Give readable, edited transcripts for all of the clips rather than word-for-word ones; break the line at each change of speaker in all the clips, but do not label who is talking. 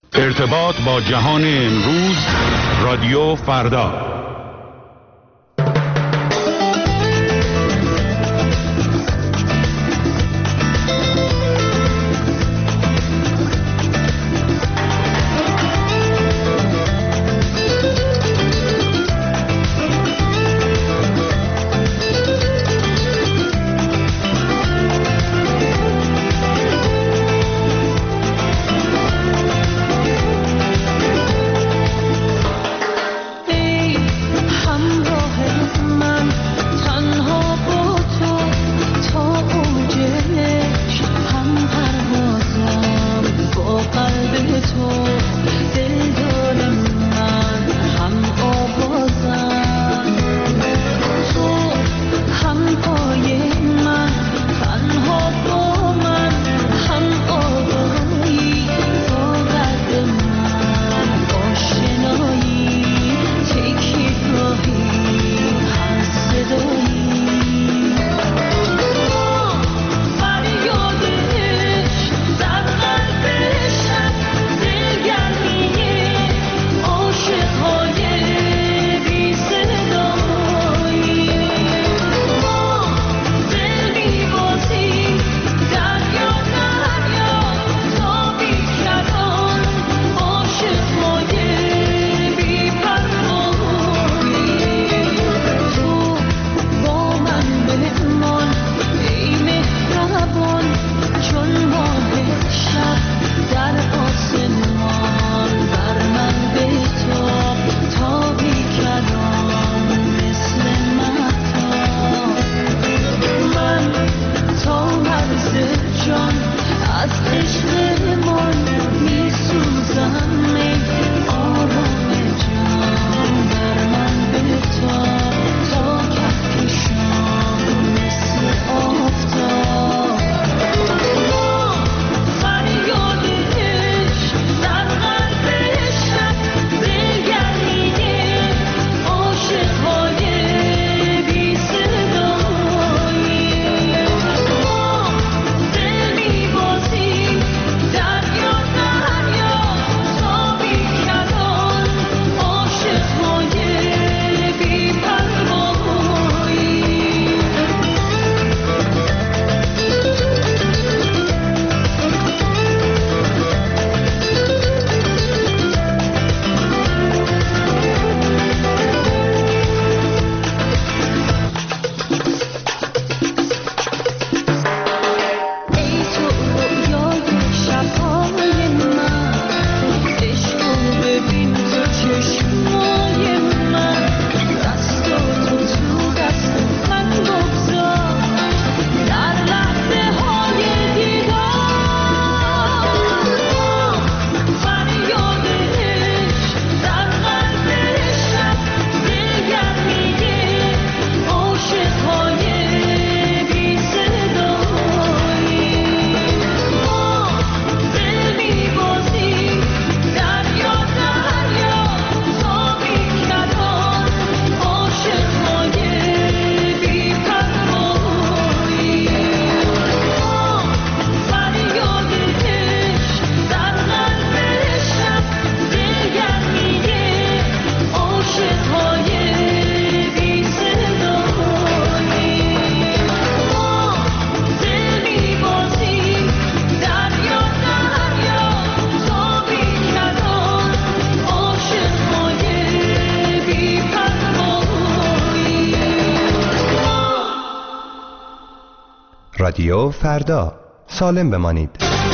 ارتباط با جهان امروز، رادیو فردا.
رادیو فردا، سالم بمانید.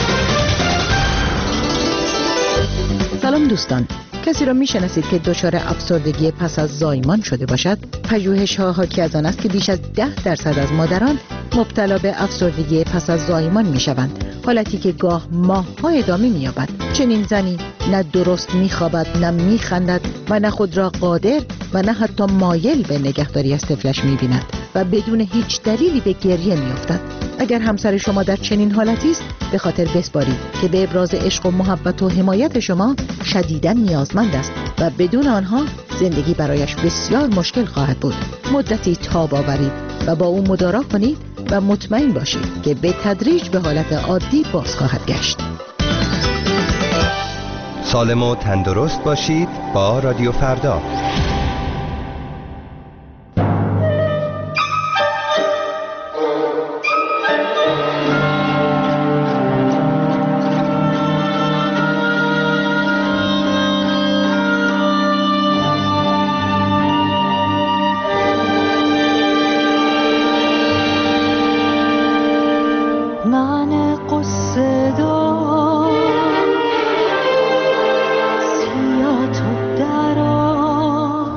سلام دوستان، کسی را میشناسید که دچار افسردگی پس از زایمان شده باشد؟ پژوهش‌ها حاکی از آن است که بیش از 10% از مادران مبتلا به افسردگی پس از زایمان میشوند، حالتی که گاه ماه‌ها ادامه می‌یابد. چنین زنی نه درست میخوابد، نه میخندد و نه خود را قادر و نه حتی مایل به نگهداری از طفلش می‌بیند و بدون هیچ دلیلی به گریه می‌افتد. اگر همسر شما در چنین حالتی است، به خاطر بسپارید که به ابراز عشق و محبت و حمایت شما شدیداً نیازمند است و بدون آنها زندگی برایش بسیار مشکل خواهد بود. مدتی تاب آورید و با او مدارا کنید و مطمئن باشید که به تدریج به حالت عادی باز خواهد گشت.
سالم و تندرست باشید با رادیو فردا.
من قصه دار سیا تو درا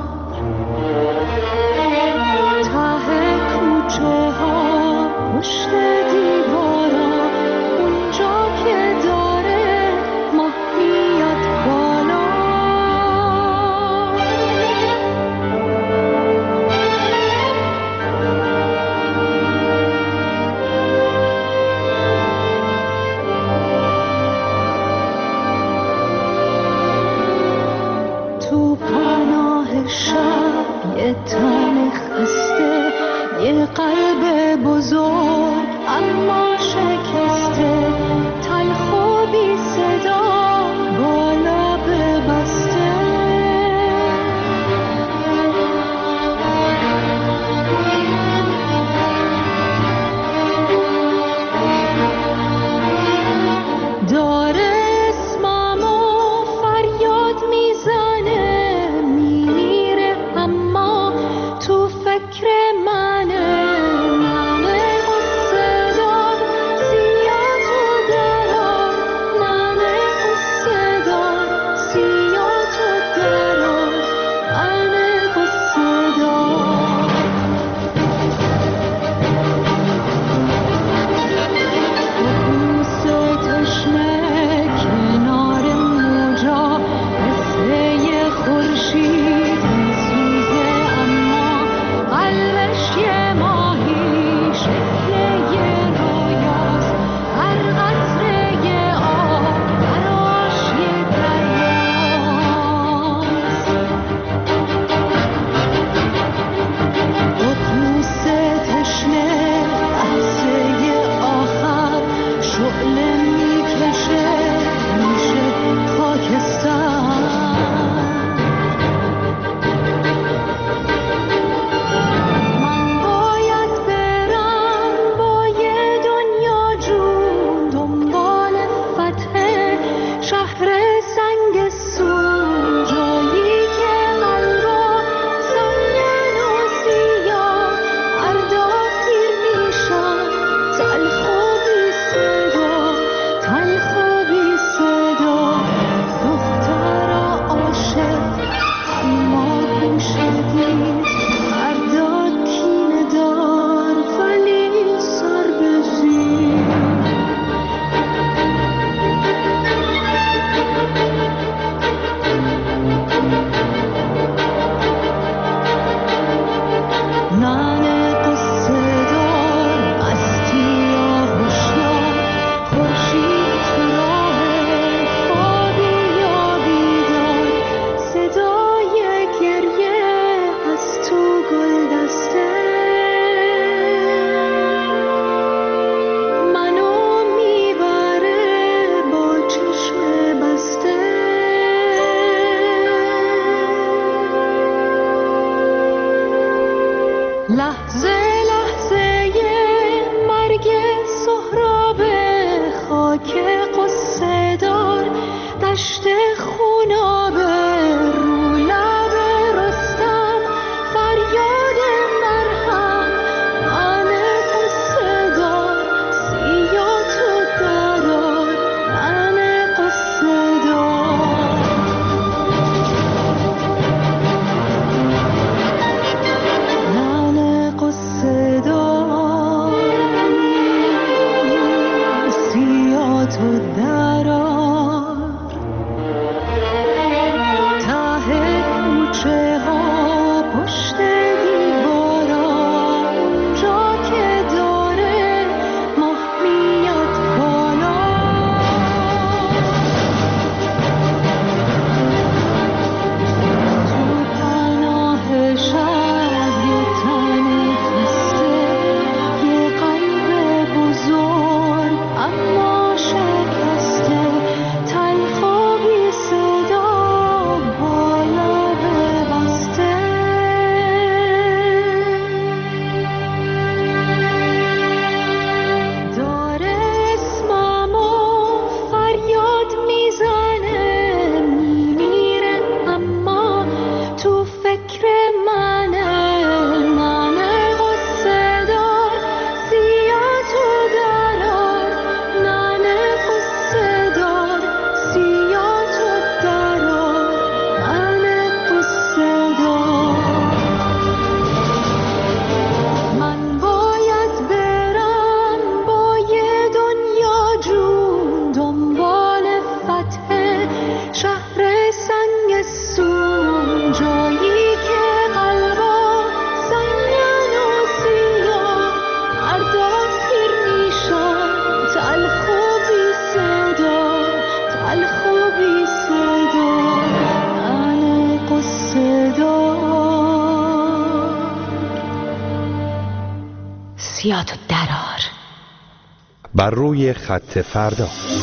دستیاتو درار.
بر روی خط فردا.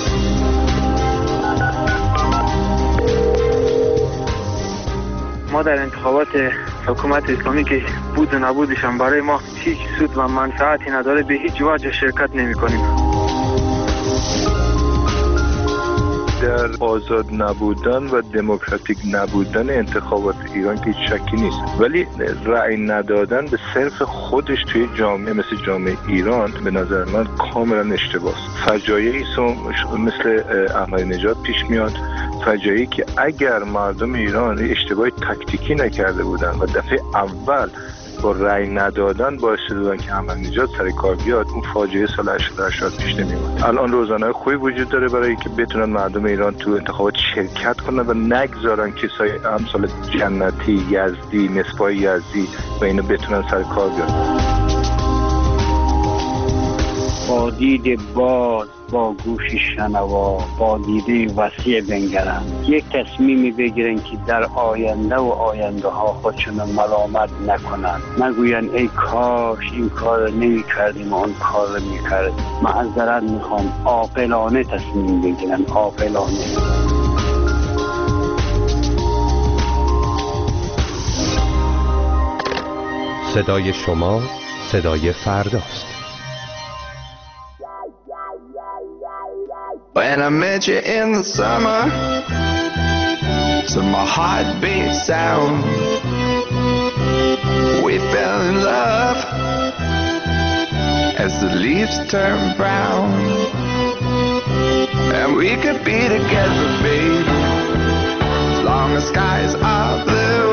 ما در انتخابات حکومت اسلامی که بود و نبودشان برای ما هیچ سود و منفعتی نداره، به هیچ وجه شرکت نمی کنیم.
در آزاد نبودن و دموکراتیک نبودن انتخابات ایران که شکی نیست، ولی رأی ندادن به صرف خودش توی جامعه مثل جامعه ایران به نظر من کاملا اشتباهه. فجایعی مثل احمدی‌نژاد پیش میاد، فجایعی که اگر مردم ایران اشتباه تاکتیکی نکرده بودن و دفعه اول با رأی ندادن باعث شدن که احمدی‌نژاد سر کار بیاد، اون فاجعه سال 88 پیش نمی‌اومد. الان روزنامه‌های خوبی وجود داره برای که بتونن مردم ایران تو انتخابات شرکت کنن و نگذارن کسای امثال جنتی، یزدی، مصباح یزدی و اینا بتونن سر کار بیان.
با دید باز، با گوش شنوا، با دیده وسیع بنگرن، یک تصمیمی بگیرن که در آینده و آینده ها خودشون ملامت نکنن، نگوین ای کاش این کار نمی کردیم و اون کار رو می کردیم. معذرت میخوام، عاقلانه تصمیم بگیرن، عاقلانه.
صدای شما صدای فرداست.
When I met you in the summer, so my heart beat sound. We fell in love as the leaves turn brown. And we could be together, baby, as long as skies are blue.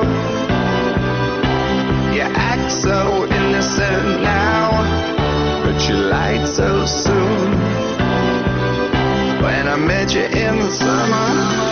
You act so innocent now, but you lied so soon. When I met you in the summer,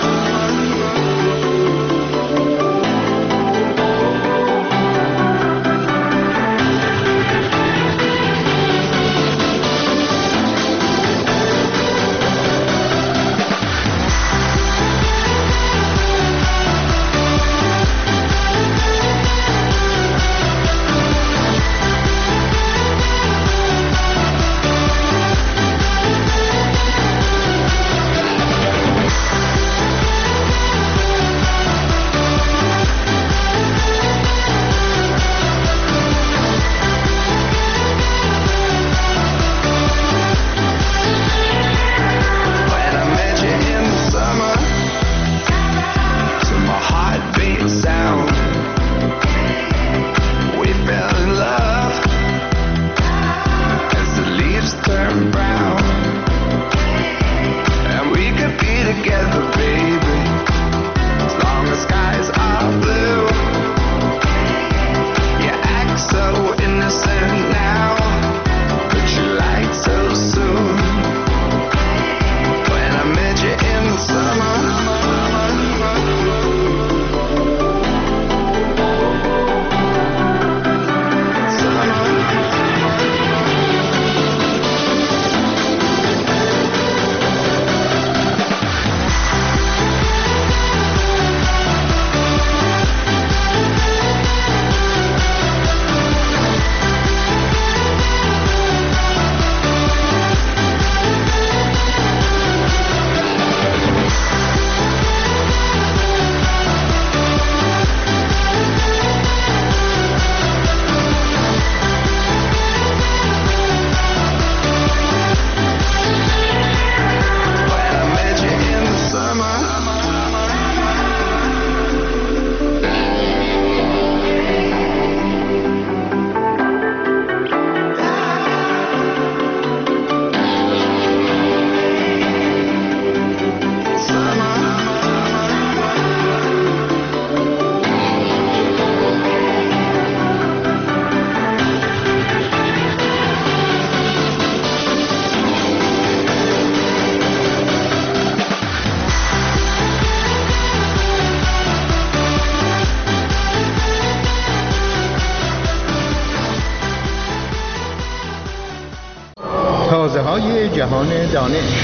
تازه‌های جهان دانش.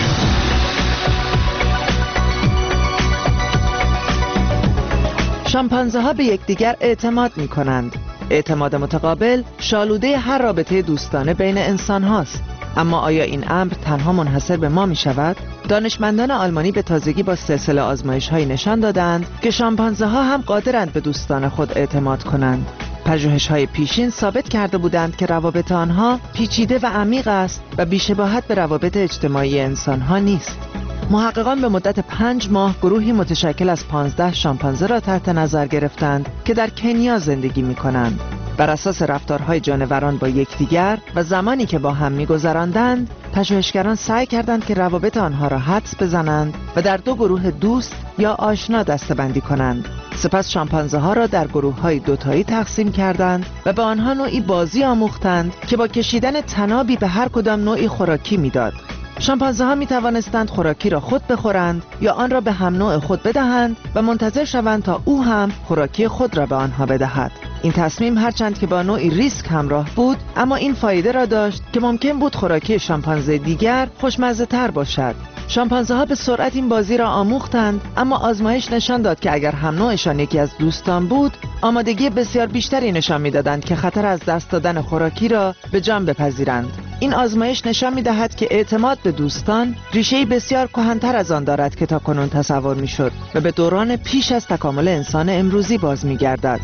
شامپانزه ها به یکدیگر اعتماد می کنند. اعتماد متقابل شالوده هر رابطه دوستانه بین انسان هاست. اما آیا این امر تنها منحصر به ما می شود؟ دانشمندان آلمانی به تازگی با سلسله آزمایش‌هایی نشان دادند که شامپانزه ها هم قادرند به دوستان خود اعتماد کنند. پژوهش‌های پیشین ثابت کرده بودند که روابط آنها پیچیده و عمیق است و بی‌شباهت به روابط اجتماعی انسان‌ها نیست. محققان به مدت 5 ماه گروهی متشکل از 15 شامپانزه را تحت نظر گرفتند که در کنیا زندگی می‌کنند. بر اساس رفتارهای جانوران با یکدیگر و زمانی که با هم می‌گذراندند، پژوهشگران سعی کردند که روابط آنها را حدس بزنند و در 2 گروه دوست یا آشنا دسته‌بندی کنند. سپس شامپانزه ها را در گروه‌های دوتایی تقسیم کردند و به آنها نوعی بازی آموختند که با کشیدن طنابی به هر کدام نوعی خوراکی می‌داد. شامپانزه ها می توانستند خوراکی را خود بخورند یا آن را به هم نوع خود بدهند و منتظر شوند تا او هم خوراکی خود را به آنها بدهد. این تصمیم هرچند که با نوعی ریسک همراه بود، اما این فایده را داشت که ممکن بود خوراکی شامپانزه دیگر خوشمزه تر باشد. شامپانزه ها به سرعت این بازی را آموختند، اما آزمایش نشان داد که اگر هم نوعشان یکی از دوستان بود، آمادگی بسیار بیشتری نشان می‌دادند که خطر از دست دادن خوراکی را به جان بپذیرند. این آزمایش نشان می‌دهد که اعتماد به دوستان ریشه‌ای بسیار کهن‌تر از آن دارد که تاکنون تصور می‌شد و به دوران پیش از تکامل انسان امروزی باز می‌گردد.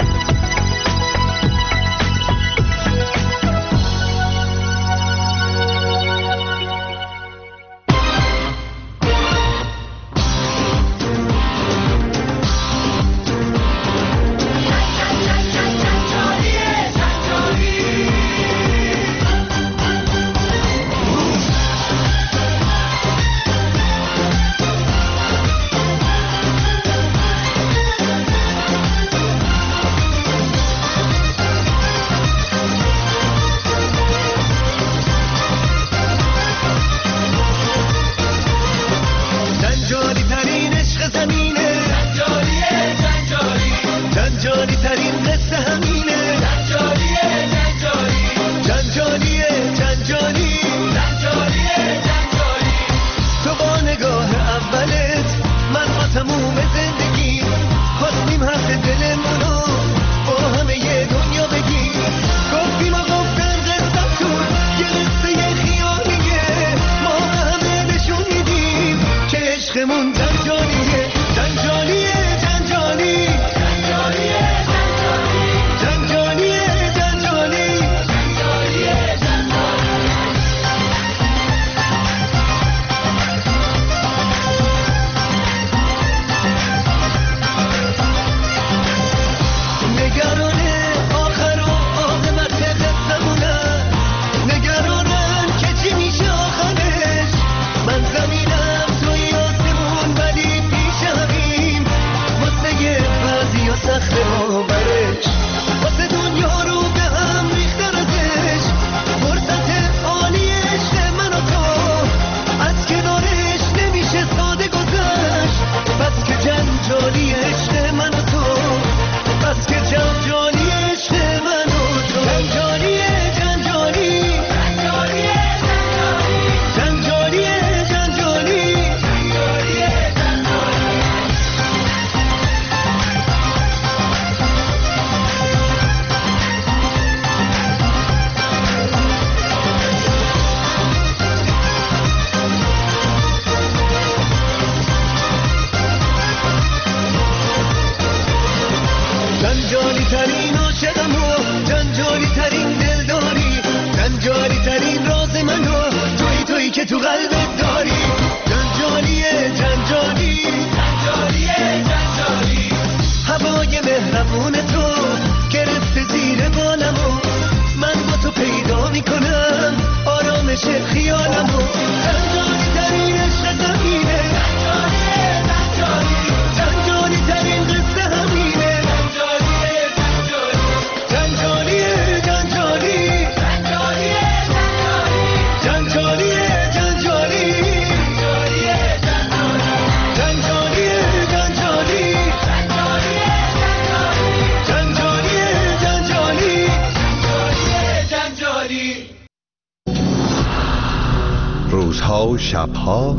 روزها و شبها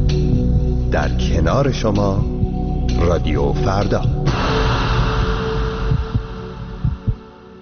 در کنار شما رادیو فردا.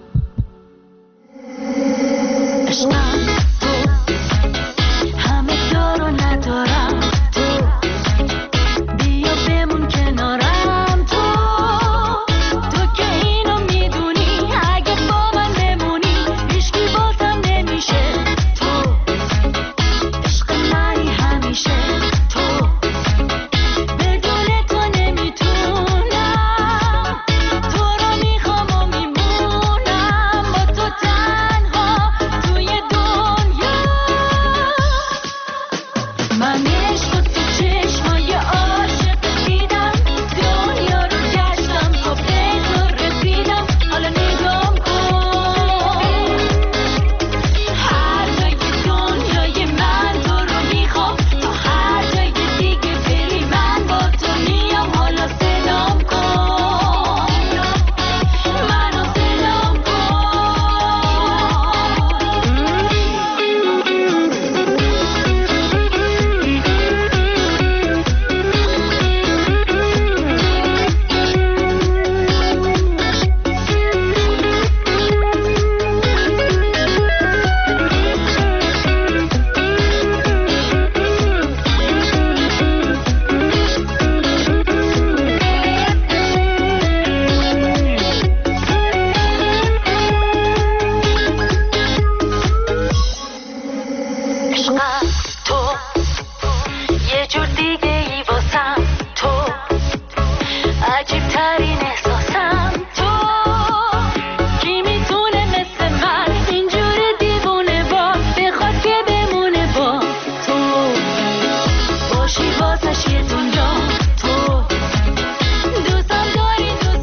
بهترین احساسم تو. کی میتونه مثل من اینجور دیوونه با بخواد که بمونه با تو، باشی واسش یه دنیا تو. دوستم داری دوست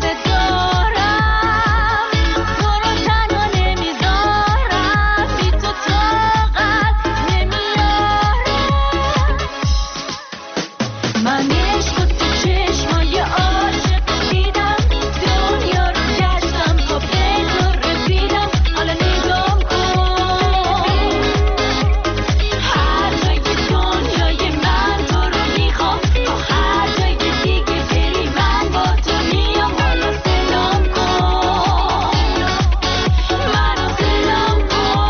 دارم، تو رو تنها نمیذارم، بی تو طاقت نمیارم. من عشق تو چشمای عاشق دیدم، دنیا رو گشتم تا به تو رسیدم. حالا نگام کن، هر جای دنیای من تو رو میخوام، تا هر جای دیگه بری من با تو میام. حالا سلام کن، منو سلام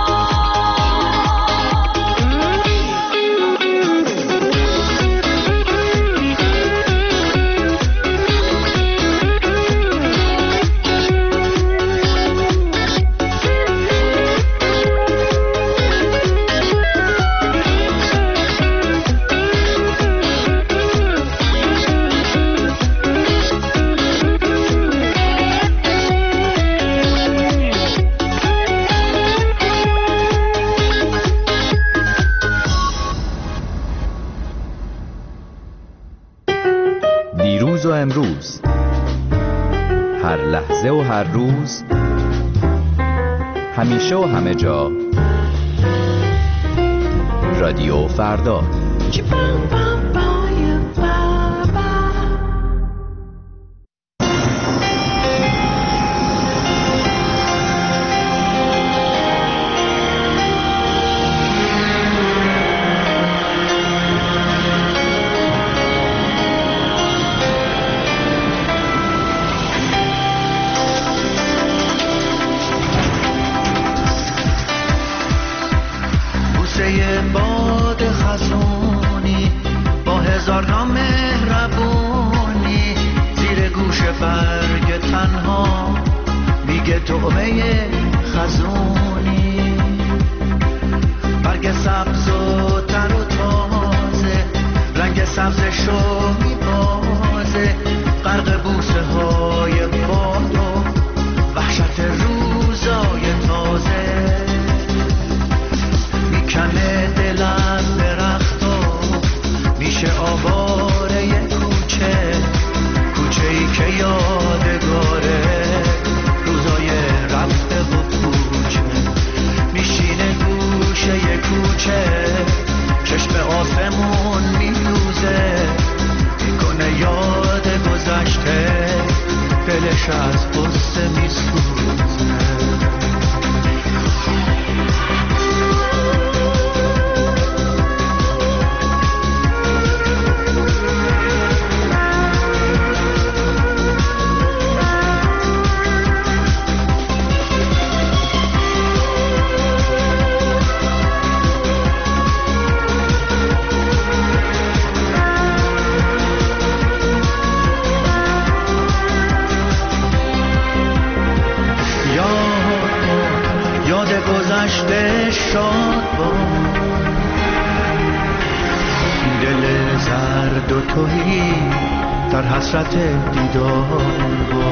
دیروز و امروز، هر لحظه و هر روز، همیشه و همه جا، رادیو فردا.
باد خزونی با هزار نام مهربونی، زیر گوش برگ تنها میگه طعمه خزونی. برگ سبز و تر و تازه، رنگ سبزشو میبازه، غرق بوسه های باد و وحشت روزای تازه. میکنه دل از درختو، میشه آواره کوچه، کوچه ای که یادگاره روزای رفته و کوچه. میشینه گوشه کوچه، چشم آسمون میدوزه، میکنه یاد گذشته، دلش از قصه میسوزه. یاد گذشته شاد با دل زرد و تهی در حسرت دیدار با.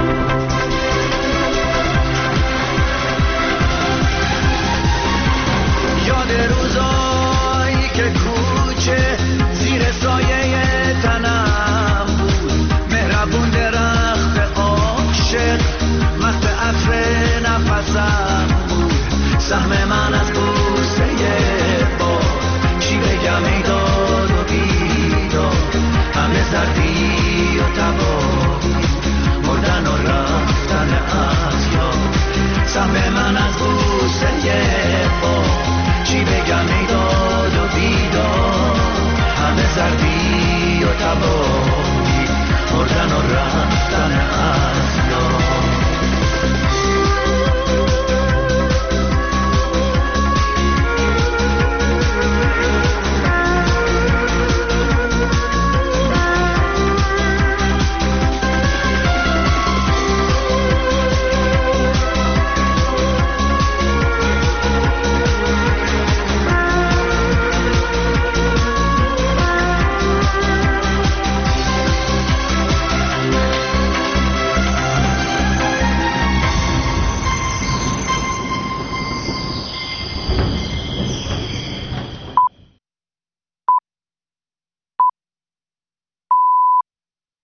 یاد روزایی که کوچه زیر سایه تنم بود، مهربون درخت عاشق مست عطر نفسم بود. سهم من از بوسه باد، چی بگم ای داد و بیداد، همه زردی و تباهی، مردن و رفتن از یاد. سهم من از بوسه باد، چی بگم ای داد و بیداد، همه زردی و تباهی.